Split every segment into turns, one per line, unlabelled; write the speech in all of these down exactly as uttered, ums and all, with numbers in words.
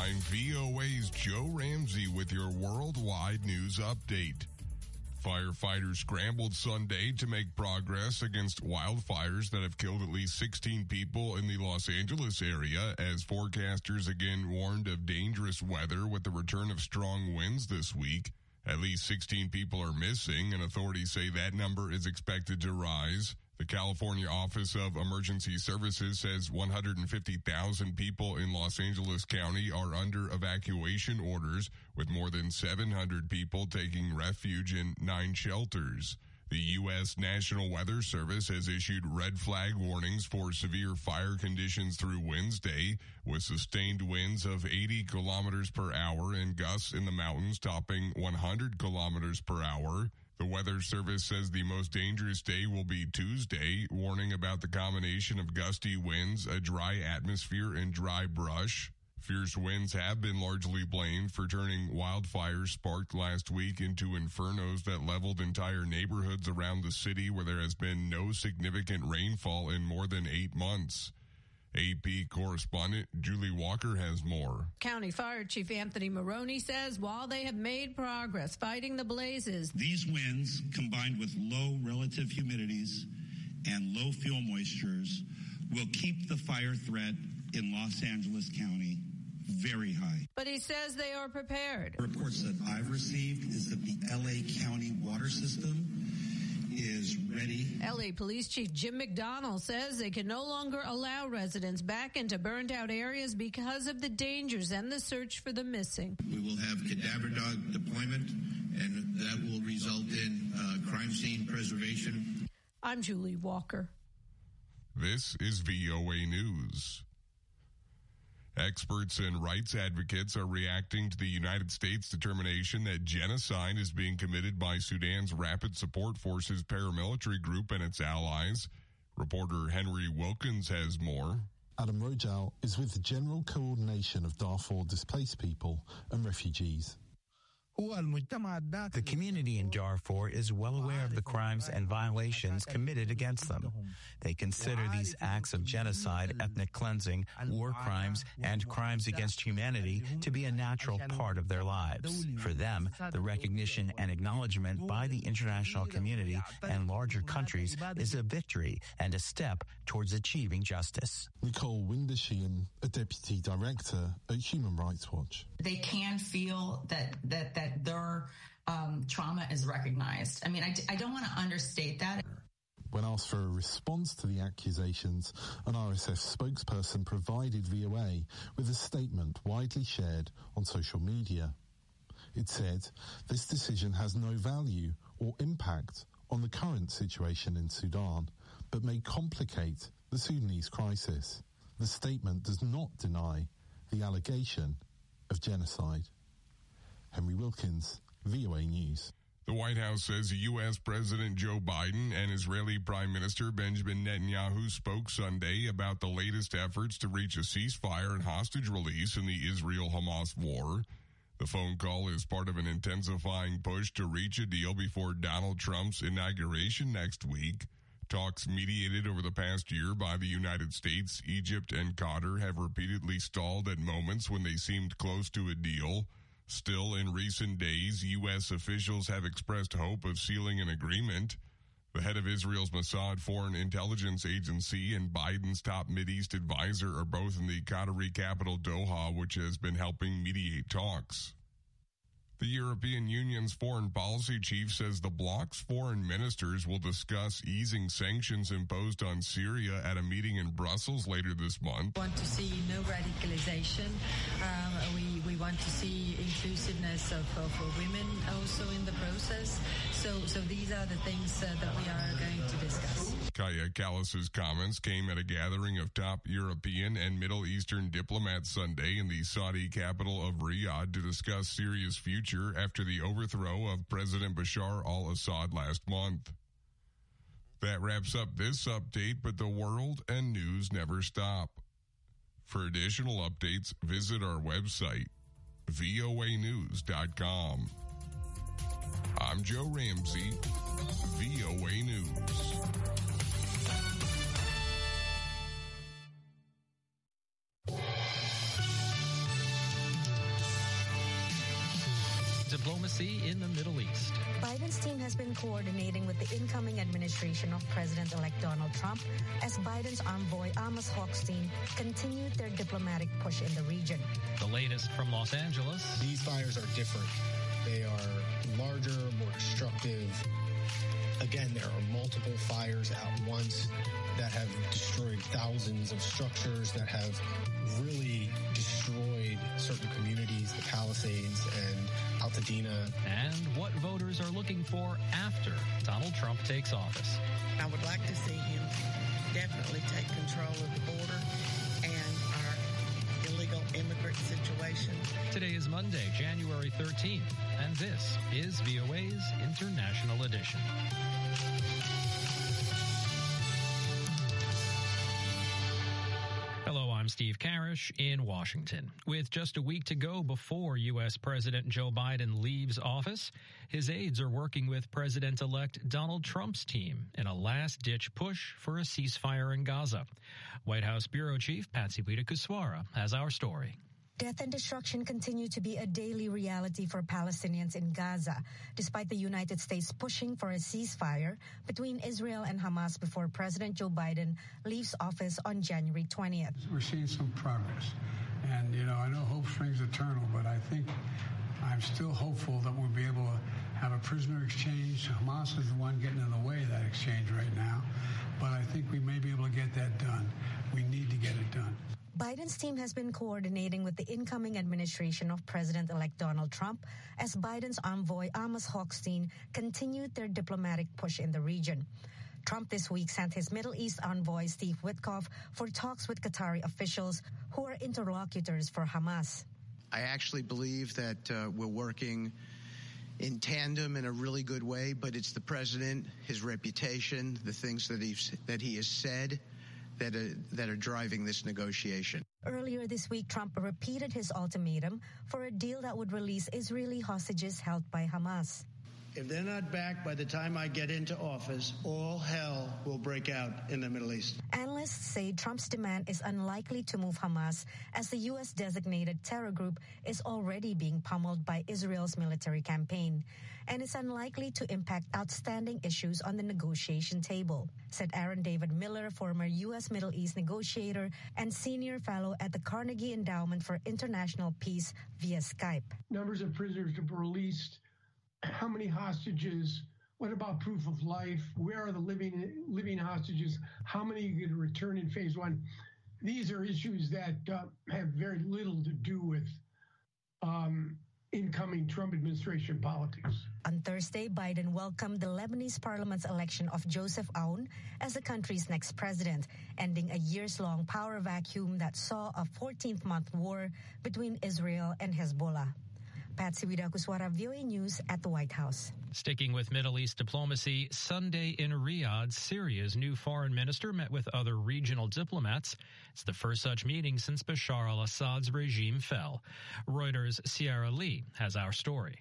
I'm V O A's Joe Ramsey with your worldwide news update. Firefighters scrambled Sunday to make progress against wildfires that have killed at least sixteen people in the Los Angeles area as forecasters again warned of dangerous weather with the return of strong winds this week. At least sixteen people are missing, and authorities say that number is expected to rise. The California Office of Emergency Services says one hundred fifty thousand people in Los Angeles County are under evacuation orders, with more than seven hundred people taking refuge in nine shelters. The U S National Weather Service has issued red flag warnings for severe fire conditions through Wednesday, with sustained winds of eighty kilometers per hour and gusts in the mountains topping one hundred kilometers per hour. The Weather Service says the most dangerous day will be Tuesday, warning about the combination of gusty winds, a dry atmosphere, and dry brush. Fierce winds have been largely blamed for turning wildfires sparked last week into infernos that leveled entire neighborhoods around the city where there has been no significant rainfall in more than eight months. A P correspondent Julie Walker has more.
County Fire Chief Anthony Maroney says while they have made progress fighting the blazes,
these winds, combined with low relative humidities and low fuel moistures, will keep the fire threat in Los Angeles County very high.
But he says they are prepared.
Reports that I've received is that the L A County water system is ready.
L A Police Chief Jim McDonnell says they can no longer allow residents back into burned out areas because of the dangers and the search for the missing.
We will have cadaver dog deployment, and that will result in uh, crime scene preservation.
I'm Julie Walker.
This is V O A News. Experts and rights advocates are reacting to the United States' determination that genocide is being committed by Sudan's Rapid Support Forces paramilitary group and its allies. Reporter Henry Wilkins has more.
Adam Rojal is with the General Coordination of Darfur Displaced People and Refugees.
The community in Darfur is well aware of the crimes and violations committed against them. They consider these acts of genocide, ethnic cleansing, war crimes, and crimes against humanity to be a natural part of their lives. For them, the recognition and acknowledgement by the international community and larger countries is a victory and a step towards achieving justice.
Nicole Windersheim, a deputy director at Human Rights Watch.
They can feel that that that their um, trauma is recognized. I mean, I, I don't want to understate that.
When asked for a response to the accusations, an R S F spokesperson provided V O A with a statement widely shared on social media. It said, "This decision has no value or impact on the current situation in Sudan, but may complicate the Sudanese crisis. The statement does not deny the allegation of genocide." Henry Wilkins, V O A News.
The White House says U S. President Joe Biden and Israeli Prime Minister Benjamin Netanyahu spoke Sunday about the latest efforts to reach a ceasefire and hostage release in the Israel-Hamas war. The phone call is part of an intensifying push to reach a deal before Donald Trump's inauguration next week. Talks mediated over the past year by the United States, Egypt, and Qatar have repeatedly stalled at moments when they seemed close to a deal. Still, in recent days, U S officials have expressed hope of sealing an agreement. The head of Israel's Mossad Foreign Intelligence Agency and Biden's top Mideast advisor are both in the Qatari capital Doha, which has been helping mediate talks. The European Union's foreign policy chief says the bloc's foreign ministers will discuss easing sanctions imposed on Syria at a meeting in Brussels later this month.
We want to see no radicalization. Um, we, we want to see inclusiveness of, of women also in the process. So, so these are the things uh, that we are going to discuss.
Kaya Kallas's comments came at a gathering of top European and Middle Eastern diplomats Sunday in the Saudi capital of Riyadh to discuss Syria's future after the overthrow of President Bashar al-Assad last month. That wraps up this update, but the world and news never stop. For additional updates, visit our website, V O A news dot com. I'm Joe Ramsey, V O A News.
diplomacy in the Middle East.
Biden's team has been coordinating with the incoming administration of President-elect Donald Trump as Biden's envoy Amos Hochstein continued their diplomatic push in the region.
The latest from Los Angeles.
These fires are different. They are larger, more destructive. Again, there are multiple fires at once that have destroyed thousands of structures, that have really destroyed certain communities, the Palisades and Altadena.
And what voters are looking for after Donald Trump takes office.
I would like to see him definitely take control of the border and our illegal immigrant situation.
Today is Monday, January thirteenth, and this is V O A's International Edition. Hello, I'm Steve Karish in Washington. With just a week to go before U S. President Joe Biden leaves office, his aides are working with President-elect Donald Trump's team in a last-ditch push for a ceasefire in Gaza. White House Bureau Chief Patsy Widakuswara has our story.
Death and destruction continue to be a daily reality for Palestinians in Gaza, despite the United States pushing for a ceasefire between Israel and Hamas before President Joe Biden leaves office on January twentieth.
We're seeing some progress. And, you know, I know hope springs eternal, but I think I'm still hopeful that we'll be able to have a prisoner exchange. Hamas is the one getting in the way of that exchange right now. But I think we may be able to get that done. We need to get it done.
Biden's team has been coordinating with the incoming administration of President-elect Donald Trump as Biden's envoy Amos Hochstein continued their diplomatic push in the region. Trump this week sent his Middle East envoy Steve Witkoff for talks with Qatari officials who are interlocutors for Hamas.
I actually believe that uh, we're working in tandem in a really good way, but it's the president, his reputation, the things that he's, that he has said that are, that are driving this negotiation.
Earlier this week, Trump repeated his ultimatum for a deal that would release Israeli hostages held by Hamas.
If they're not back by the time I get into office, all hell will break out in the Middle East.
Analysts say Trump's demand is unlikely to move Hamas as the U S designated terror group is already being pummeled by Israel's military campaign, and it's unlikely to impact outstanding issues on the negotiation table, said Aaron David Miller, former U S Middle East negotiator and senior fellow at the Carnegie Endowment for International Peace via Skype.
Numbers of prisoners to be released. How many hostages? What about proof of life? Where are the living living hostages? How many are going to return in phase one? These are issues that uh, have very little to do with um, incoming Trump administration politics.
On Thursday, Biden welcomed the Lebanese parliament's election of Joseph Aoun as the country's next president, ending a years-long power vacuum that saw a fourteenth-month war between Israel and Hezbollah. Patsy Widakuswara, V O A News at the White House.
Sticking with Middle East diplomacy, Sunday in Riyadh, Syria's new foreign minister met with other regional diplomats. It's the first such meeting since Bashar al-Assad's regime fell. Reuters' Sierra Lee has our story.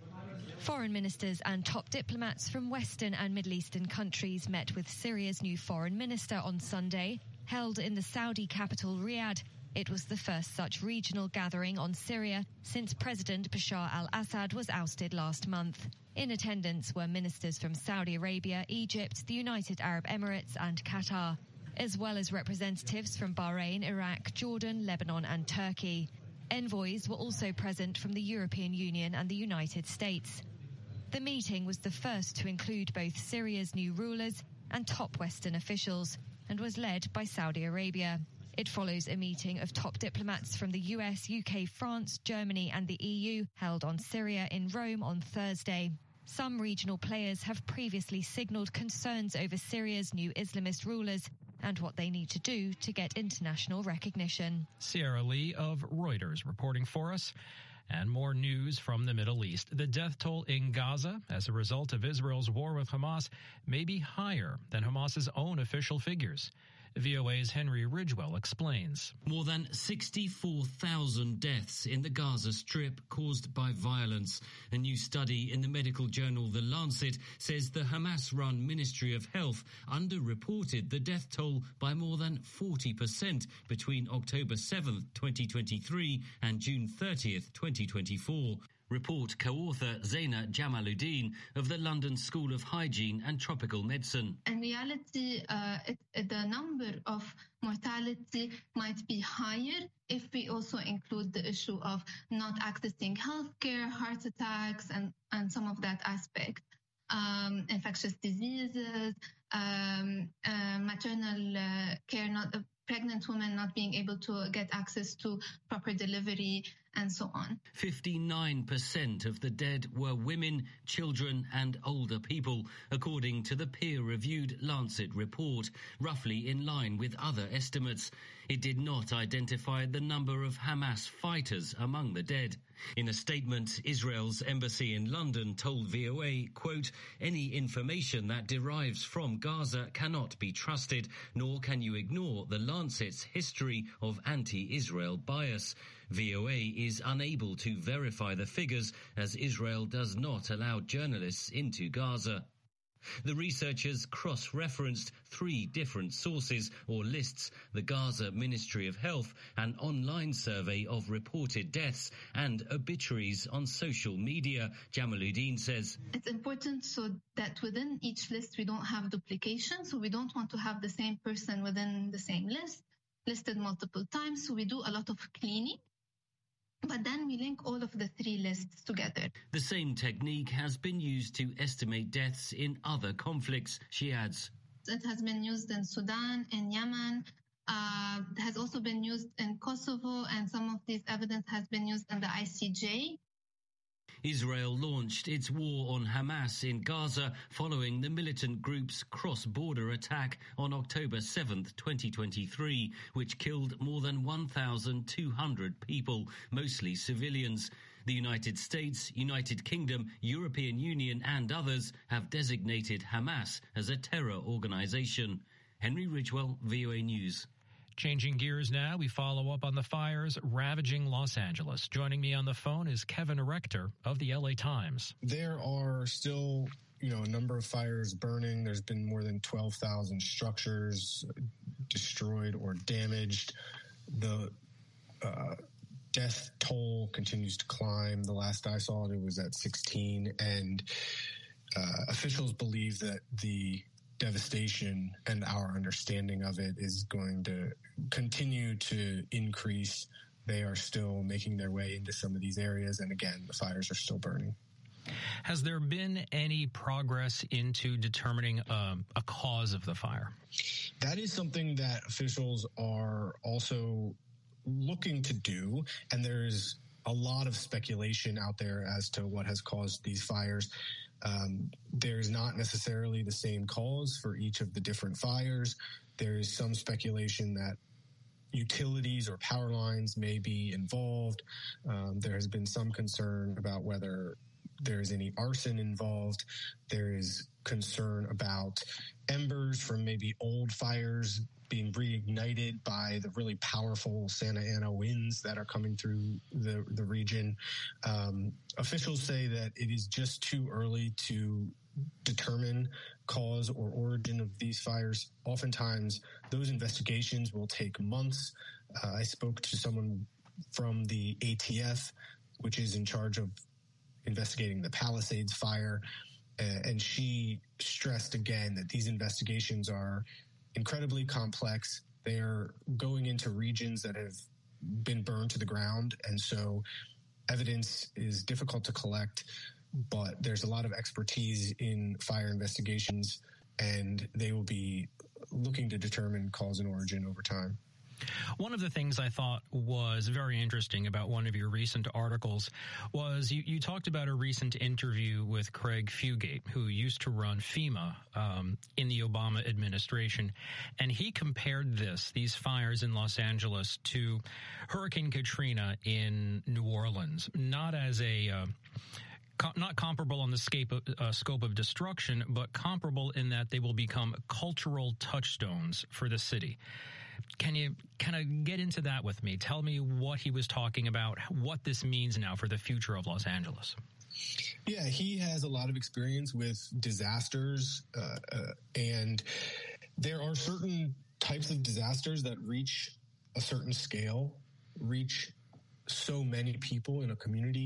Foreign ministers and top diplomats from Western and Middle Eastern countries met with Syria's new foreign minister on Sunday, held in the Saudi capital Riyadh. It was the first such regional gathering on Syria since President Bashar al-Assad was ousted last month. In attendance were ministers from Saudi Arabia, Egypt, the United Arab Emirates and Qatar, as well as representatives from Bahrain, Iraq, Jordan, Lebanon and Turkey. Envoys were also present from the European Union and the United States. The meeting was the first to include both Syria's new rulers and top Western officials and was led by Saudi Arabia. It follows a meeting of top diplomats from the U S, U K, France, Germany and the E U held on Syria in Rome on Thursday. Some regional players have previously signalled concerns over Syria's new Islamist rulers and what they need to do to get international recognition.
Sierra Lee of Reuters reporting for us. And more news from the Middle East. The death toll in Gaza as a result of Israel's war with Hamas may be higher than Hamas's own official figures. V O A's Henry Ridgewell explains.
More than sixty-four thousand deaths in the Gaza Strip caused by violence. A new study in the medical journal The Lancet says the Hamas-run Ministry of Health underreported the death toll by more than forty percent between October seventh, twenty twenty-three and June thirtieth, twenty twenty-four. Report co-author Zaina Jamaluddin of the London School of Hygiene and Tropical Medicine.
In reality, uh, it, the number of mortality might be higher if we also include the issue of not accessing healthcare, heart attacks, and, and some of that aspect. Um, infectious diseases, um, uh, maternal uh, care, not uh, pregnant women not being able to get access to proper delivery, and so on.
fifty-nine percent of the dead were women, children and older people, according to the peer-reviewed Lancet report, roughly in line with other estimates. It did not identify the number of Hamas fighters among the dead. In a statement, Israel's embassy in London told V O A, quote, "Any information that derives from Gaza cannot be trusted, nor can you ignore the Lancet's history of anti-Israel bias. V O A is unable to verify the figures as Israel does not allow journalists into Gaza." The researchers cross-referenced three different sources or lists: the Gaza Ministry of Health, an online survey of reported deaths, and obituaries on social media. Jamaluddin says,
"It's important so that within each list we don't have duplication, so we don't want to have the same person within the same list listed multiple times, so we do a lot of cleaning. But then we link all of the three lists together."
The same technique has been used to estimate deaths in other conflicts, she adds.
It has been used in Sudan, in Yemen, uh, has also been used in Kosovo, and some of this evidence has been used in the I C J.
Israel launched its war on Hamas in Gaza following the militant group's cross-border attack on October seventh, twenty twenty-three, which killed more than one thousand two hundred people, mostly civilians. The United States, United Kingdom, European Union and others have designated Hamas as a terror organization. Henry Ridgewell, V O A News.
Changing gears now, we follow up on the fires ravaging Los Angeles. Joining me on the phone is Kevin Rector of the L A Times.
There are still, you know, a number of fires burning. There's been more than twelve thousand structures destroyed or damaged. The uh, death toll continues to climb. The last I saw it was at sixteen, and uh, officials believe that the devastation and our understanding of it is going to continue to increase. They are still making their way into some of these areas, and again, the fires are still burning.
Has there been any progress into determining um, a cause of the fire?
That is something that officials are also looking to do, and there's a lot of speculation out there as to what has caused these fires. Um, there's not necessarily the same cause for each of the different fires. There is some speculation that utilities or power lines may be involved. Um, there has been some concern about whether there is any arson involved. There is concern about embers from maybe old fires being reignited by the really powerful Santa Ana winds that are coming through the, the region. Um, officials say that it is just too early to determine cause or origin of these fires. Oftentimes, those investigations will take months. Uh, I spoke to someone from the A T F, which is in charge of investigating the Palisades fire, uh, and she stressed again that these investigations are incredibly complex. They are going into regions that have been burned to the ground, and so evidence is difficult to collect, but there's a lot of expertise in fire investigations, and they will be looking to determine cause and origin over time.
One of the things I thought was very interesting about one of your recent articles was you, you talked about a recent interview with Craig Fugate, who used to run FEMA um, in the Obama administration, and he compared this, these fires in Los Angeles, to Hurricane Katrina in New Orleans, not as a... Uh, Com- not comparable on the scape of, uh, scope of destruction, but comparable in that they will become cultural touchstones for the city. Can you kind of get into that with me? Tell me what he was talking about, what this means now for the future of Los Angeles.
Yeah, he has a lot of experience with disasters, uh, uh, and there are certain types of disasters that reach a certain scale, reach so many people in a community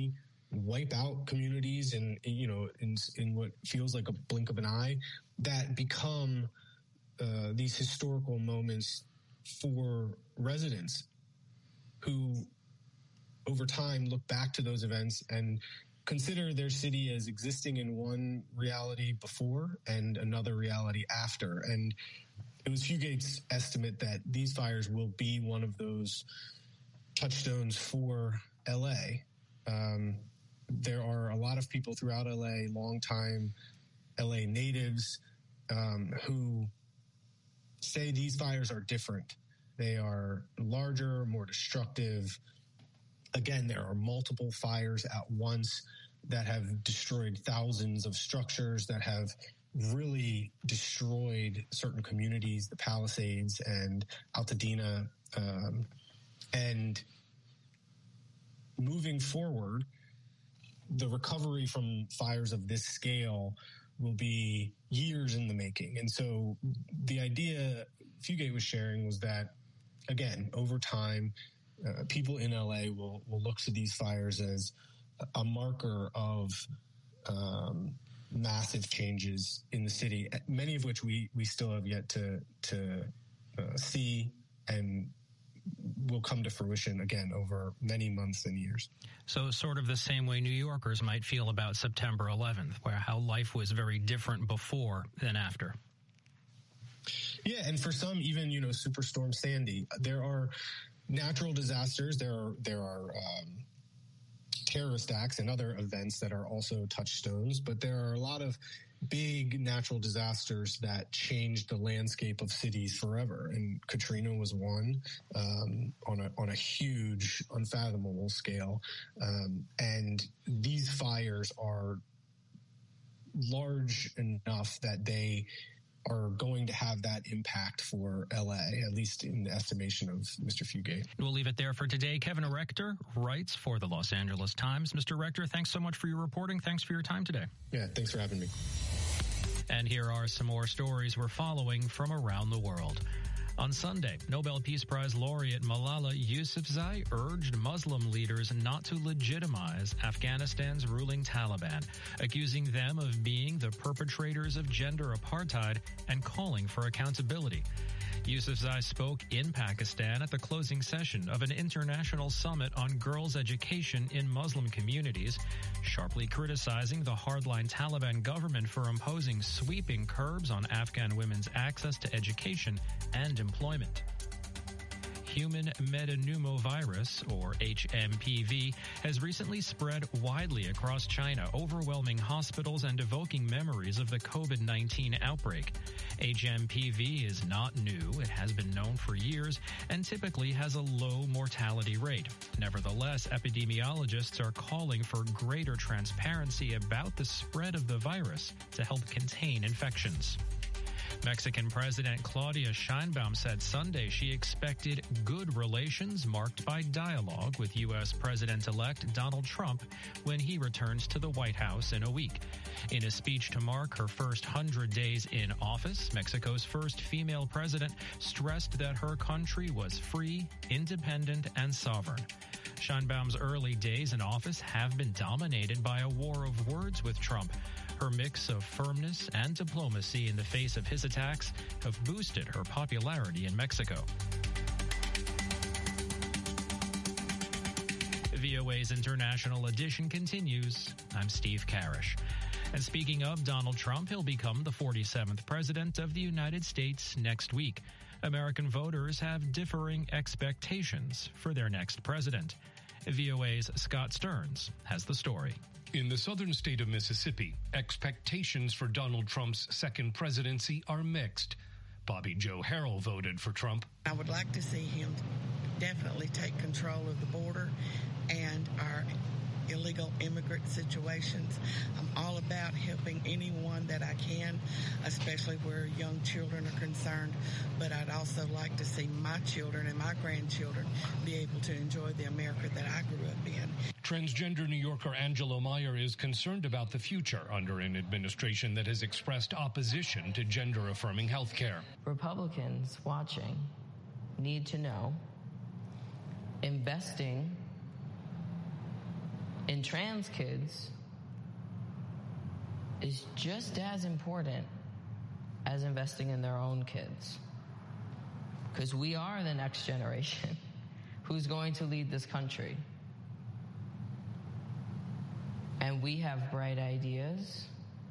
wipe out communities in, you know, in, in what feels like a blink of an eye, that become uh, these historical moments for residents who over time look back to those events and consider their city as existing in one reality before and another reality after. And it was Fugate's estimate that these fires will be one of those touchstones for L A. Um, there are a lot of people throughout L A, longtime L A natives, um, who say these fires are different. They are larger, more destructive. Again, there are multiple fires at once that have destroyed thousands of structures, that have really destroyed certain communities, the Palisades and Altadena. Um, and moving forward, the recovery from fires of this scale will be years in the making. And so the idea Fugate was sharing was that, again, over time, uh, people in L A will, will look to these fires as a marker of um, massive changes in the city, many of which we, we still have yet to, to uh, see and will come to fruition again over many months and years.
So sort of the same way New Yorkers might feel about September eleventh, where how life was very different before than after.
Yeah, and for some, even, you know, Superstorm Sandy, there are natural disasters, there are, there are um, terrorist acts and other events that are also touchstones, but there are a lot of big natural disasters that changed the landscape of cities forever. And Katrina was one, um, on a, on a huge, unfathomable scale. Um, and these fires are large enough that they are going to have that impact for L A, at least in the estimation of Mister Fugate.
We'll leave it there for today. Kevin Rector writes for the Los Angeles Times. Mister Rector, thanks so much for your reporting. Thanks for your time today.
Yeah, thanks for having me.
And here are some more stories we're following from around the world. On Sunday, Nobel Peace Prize laureate Malala Yousafzai urged Muslim leaders not to legitimize Afghanistan's ruling Taliban, accusing them of being the perpetrators of gender apartheid and calling for accountability. Yousafzai spoke in Pakistan at the closing session of an international summit on girls' education in Muslim communities, sharply criticizing the hardline Taliban government for imposing sweeping curbs on Afghan women's access to education and employment. Human metapneumovirus, or H M P V, has recently spread widely across China, overwhelming hospitals and evoking memories of the COVID nineteen outbreak. H M P V is not new. It has been known for years and typically has a low mortality rate. Nevertheless, epidemiologists are calling for greater transparency about the spread of the virus to help contain infections. Mexican President Claudia Sheinbaum said Sunday she expected good relations marked by dialogue with U S President-elect Donald Trump when he returns to the White House in a week. In a speech to mark her first hundred days in office, Mexico's first female president stressed that her country was free, independent, and sovereign. Sheinbaum's early days in office have been dominated by a war of words with Trump. Her mix of firmness and diplomacy in the face of his attacks have boosted her popularity in Mexico. V O A's International Edition continues. I'm Steve Karish. And speaking of Donald Trump, he'll become the forty-seventh president of the United States next week. American voters have differing expectations for their next president. V O A's Scott Stearns has the story.
In the southern state of Mississippi, expectations for Donald Trump's second presidency are mixed. Bobby Joe Harrell voted for Trump.
I would like to see him definitely take control of the border and our illegal immigrant situations. I'm all about helping anyone that I can, especially where young children are concerned. But I'd also like to see my children and my grandchildren be able to enjoy the America that I grew up in.
Transgender New Yorker Angelo Meyer is concerned about the future under an administration that has expressed opposition to gender-affirming health care.
Republicans watching need to know investing in trans kids is just as important as investing in their own kids. Because we are the next generation who's going to lead this country. And we have bright ideas,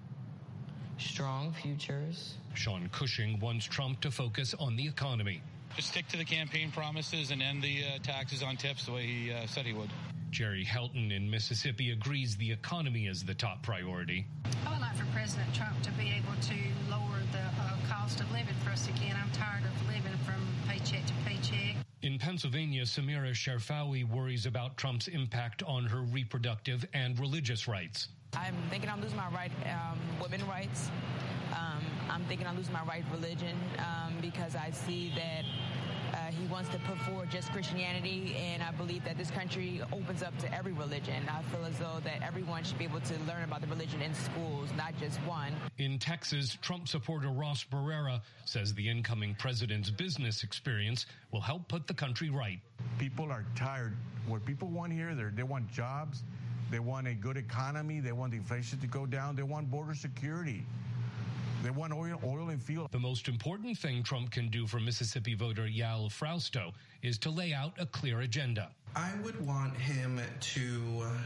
strong futures.
Sean Cushing wants Trump to focus on the economy.
Just stick to the campaign promises and end the uh, taxes on tips the way he uh, said he would.
Jerry Helton in Mississippi agrees the economy is the top priority.
I would like for President Trump to be able to lower the uh, cost of living for us again. I'm tired of living from paycheck to paycheck.
In Pennsylvania, Samira Sherfawi worries about Trump's impact on her reproductive and religious rights.
I'm thinking I'm losing my right, um, women's rights. Um, I'm thinking I'm losing my right religion um, because I see that uh, he wants to put forward just Christianity, and I believe that this country opens up to every religion. I feel as though that everyone should be able to learn about the religion in schools, not just one.
In Texas, Trump supporter Ross Barrera says the incoming president's business experience will help put the country right.
People are tired. What people want here, they want jobs, they want a good economy, they want the inflation to go down, they want border security. They want oil, oil and fuel.
The most important thing Trump can do for Mississippi voter Yael Frausto is to lay out a clear agenda.
I would want him to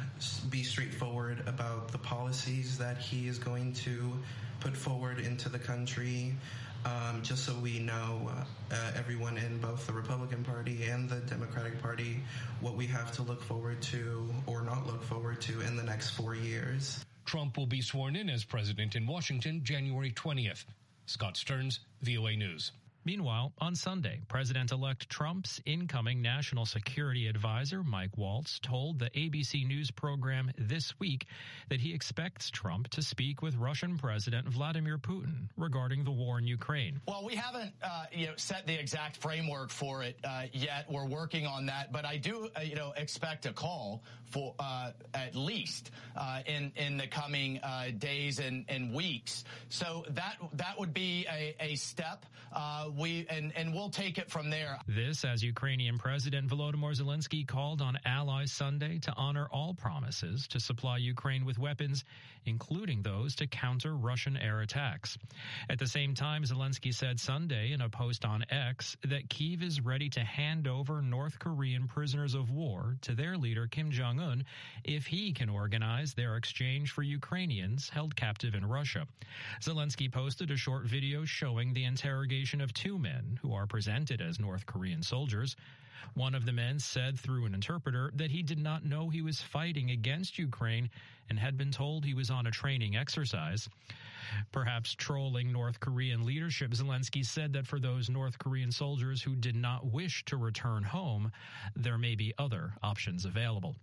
be straightforward about the policies that he is going to put forward into the country, um, just so we know, uh, everyone in both the Republican Party and the Democratic Party, what we have to look forward to or not look forward to in the next four years.
Trump will be sworn in as president in Washington January twentieth. Scott Stearns, V O A News.
Meanwhile, on Sunday, President-elect Trump's incoming national security advisor, Mike Waltz, told the A B C News program This Week that he expects Trump to speak with Russian President Vladimir Putin regarding the war in Ukraine.
Well, we haven't uh, you know, set the exact framework for it uh, yet. We're working on that. But I do uh, you know, expect a call for uh, at least uh, in, in the coming uh, days and, and weeks. So that that would be a, a step. Uh, We and, and we'll take it from there.
This as Ukrainian President Volodymyr Zelensky called on allies Sunday to honor all promises to supply Ukraine with weapons, including those to counter Russian air attacks. At the same time, Zelensky said Sunday in a post on X that Kyiv is ready to hand over North Korean prisoners of war to their leader Kim Jong-un if he can organize their exchange for Ukrainians held captive in Russia. Zelensky posted a short video showing the interrogation of two men who are presented as North Korean soldiers. One of the men said through an interpreter that he did not know he was fighting against Ukraine and had been told he was on a training exercise. Perhaps trolling North Korean leadership, Zelensky said that for those North Korean soldiers who did not wish to return home, there may be other options available.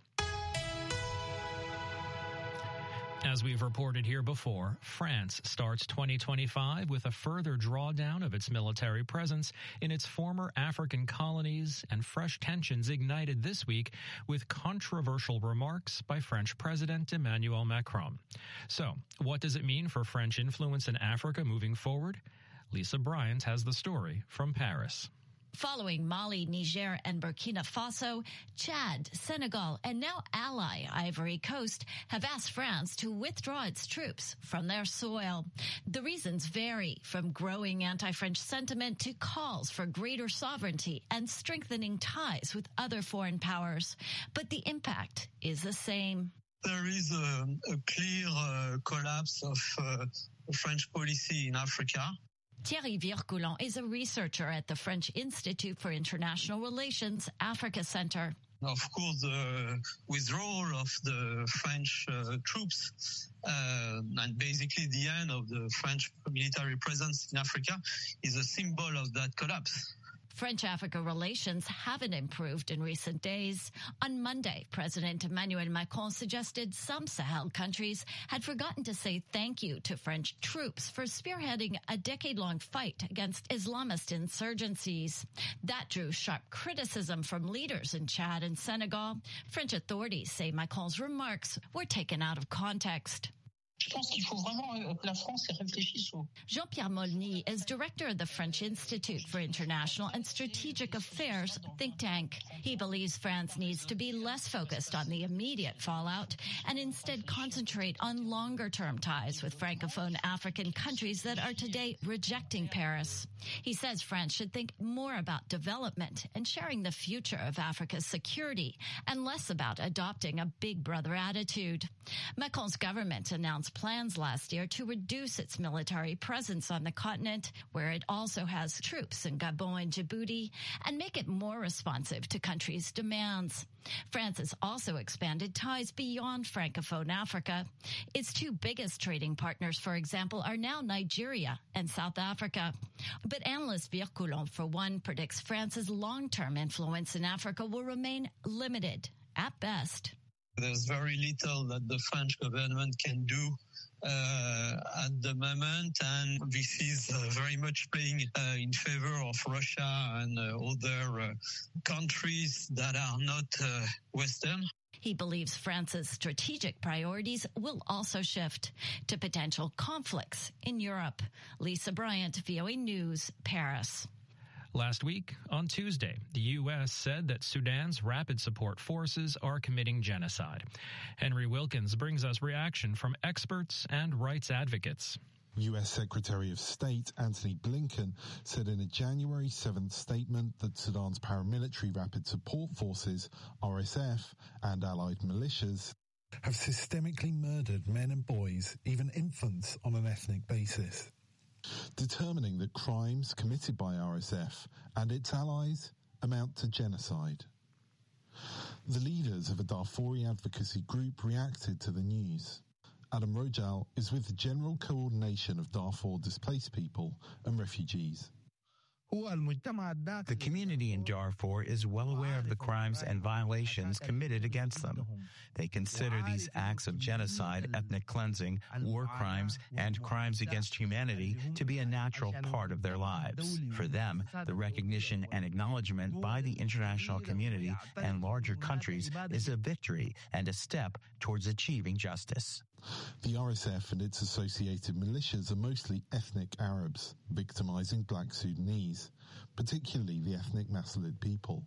As we've reported here before, France starts twenty twenty-five with a further drawdown of its military presence in its former African colonies, and fresh tensions ignited this week with controversial remarks by French President Emmanuel Macron. So, what does it mean for French influence in Africa moving forward? Lisa Bryant has the story from Paris.
Following Mali, Niger, and Burkina Faso, Chad, Senegal, and now ally Ivory Coast have asked France to withdraw its troops from their soil. The reasons vary, from growing anti-French sentiment to calls for greater sovereignty and strengthening ties with other foreign powers. But the impact is the same.
There is a, a clear uh, collapse of uh, French policy in Africa.
Thierry Virculon is a researcher at the French Institute for International Relations Africa Center.
Of course, the withdrawal of the French uh, troops uh, and basically the end of the French military presence in Africa is a symbol of that collapse.
French-Africa relations haven't improved in recent days. On Monday, President Emmanuel Macron suggested some Sahel countries had forgotten to say thank you to French troops for spearheading a decade-long fight against Islamist insurgencies. That drew sharp criticism from leaders in Chad and Senegal. French authorities say Macron's remarks were taken out of context.
Je pense qu'il faut vraiment que la France y réfléchisse au...
Jean-Pierre Molny is director of the French Institute for International and Strategic Affairs think tank. He believes France needs to be less focused on the immediate fallout and instead concentrate on longer-term ties with Francophone African countries that are today rejecting Paris. He says France should think more about development and sharing the future of Africa's security and less about adopting a big brother attitude. Macron's government announced plans last year to reduce its military presence on the continent, where it also has troops in Gabon and Djibouti, and make it more responsive to countries' demands. France has also expanded ties beyond Francophone Africa. Its two biggest trading partners, for example, are now Nigeria and South Africa. But analyst Pierre Coulon, for one, predicts France's long-term influence in Africa will remain limited, at best.
There's very little that the French government can do uh, at the moment, and this is uh, very much playing uh, in favor of Russia and uh, other uh, countries that are not uh, Western.
He believes France's strategic priorities will also shift to potential conflicts in Europe. Lisa Bryant, V O A News, Paris.
Last week, on Tuesday, the U S said that Sudan's Rapid Support Forces are committing genocide. Henry Wilkins brings us reaction from experts and rights advocates.
U S Secretary of State Antony Blinken said in a January seventh statement that Sudan's paramilitary Rapid Support Forces, R S F, and allied militias have systemically murdered men and boys, even infants, on an ethnic basis, determining that crimes committed by R S F and its allies amount to genocide. The leaders of a Darfuri advocacy group reacted to the news. Adam Rojal is with the General Coordination of Darfur Displaced People and Refugees.
The community in Darfur is well aware of the crimes and violations committed against them. They consider these acts of genocide, ethnic cleansing, war crimes, and crimes against humanity to be a natural part of their lives. For them, the recognition and acknowledgement by the international community and larger countries is a victory and a step towards achieving justice.
The R S F and its associated militias are mostly ethnic Arabs, victimizing black Sudanese, particularly the ethnic Masalid people.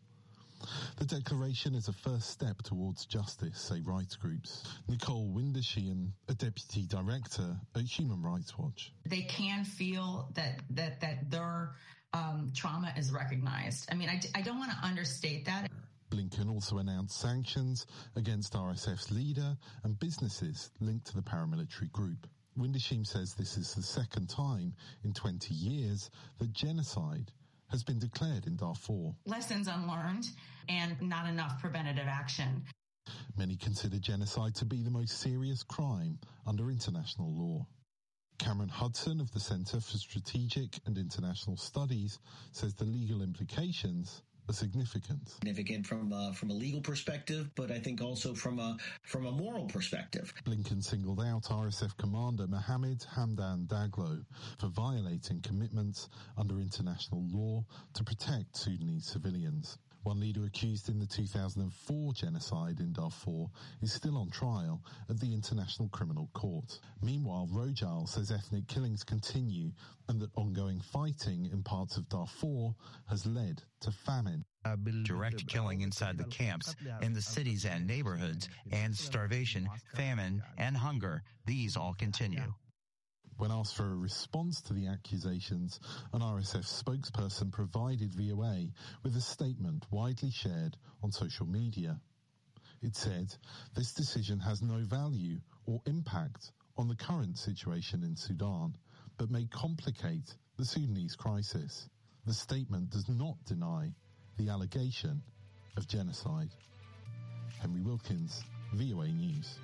The declaration is a first step towards justice, say rights groups. Nicole Windesheim, a deputy director at Human Rights Watch.
They can feel that that that their um, trauma is recognized. I mean, I, I don't want to understate that.
Blinken also announced sanctions against R S F's leader and businesses linked to the paramilitary group. Windesheim says this is the second time in twenty years that genocide has been declared in Darfur.
Lessons unlearned and not enough preventative action.
Many consider genocide to be the most serious crime under international law. Cameron Hudson of the Center for Strategic and International Studies says the legal implications are significant.
Significant from a, from a legal perspective, but I think also from a from a moral perspective.
Blinken singled out R S F commander Mohammed Hamdan Daglo for violating commitments under international law to protect Sudanese civilians. One leader accused in the two thousand four genocide in Darfur is still on trial at the International Criminal Court. Meanwhile, Rojal says ethnic killings continue and that ongoing fighting in parts of Darfur has led to famine.
Direct killing inside the camps, in the cities and neighborhoods, and starvation, famine, and hunger, these all continue.
When asked for a response to the accusations, an R S F spokesperson provided V O A with a statement widely shared on social media. It said, "This decision has no value or impact on the current situation in Sudan, but may complicate the Sudanese crisis." The statement does not deny the allegation of genocide. Henry Wilkins, V O A News.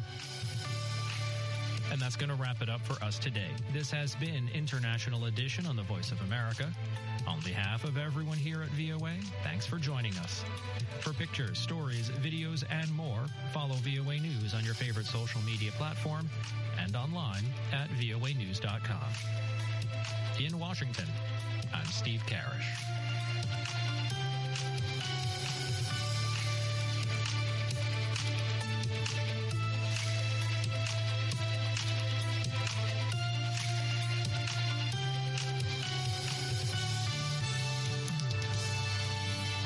And that's going to wrap it up for us today. This has been International Edition on the Voice of America. On behalf of everyone here at V O A, thanks for joining us. For pictures, stories, videos, and more, follow V O A News on your favorite social media platform and online at V O A news dot com. In Washington, I'm Steve Karish.